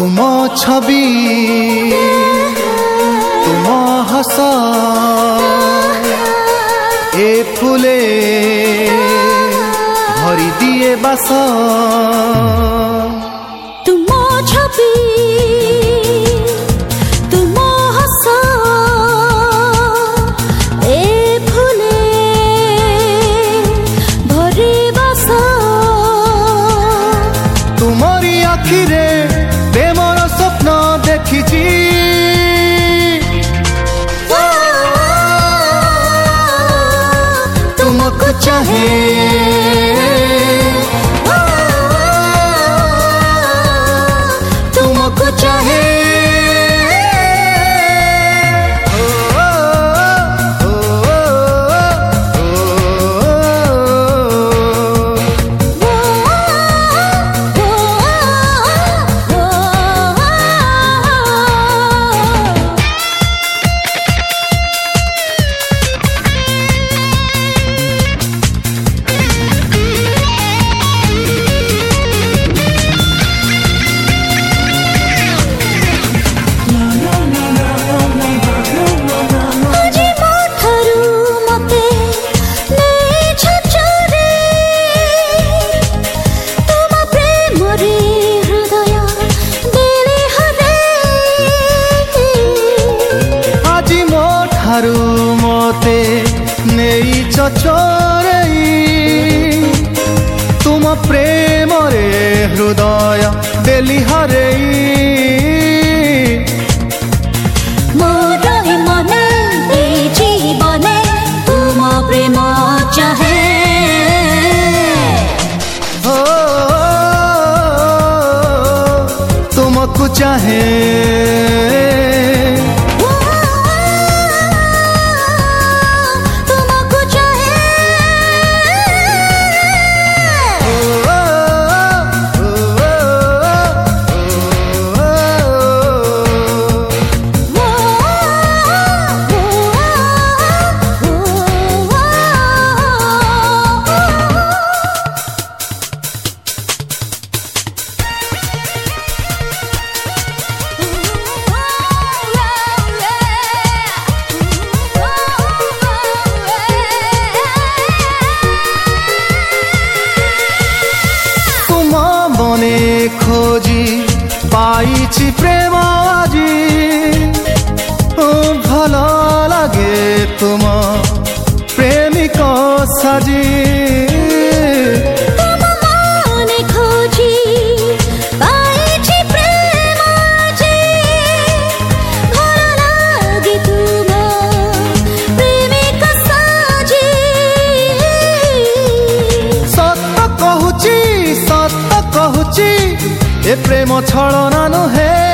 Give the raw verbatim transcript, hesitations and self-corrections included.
तुम छवि तुम हस ए फूले भरी दिए बास तुम छवि तुम हस ए फूले भरी बास तुमरी आखिरे प्रेमर स्वप्न देखिছি तुमको चाहे तुमको चाहे मते नहीं चोरई तुम प्रेम रे हृदय देली हरई मोर मने जीवने तुम प्रेम चाहे हो तुमको चाहे खोजी पाइछि प्रेम आजी भल लगे तुम प्रेमिक साजी ए प्रेम छलना नुहे।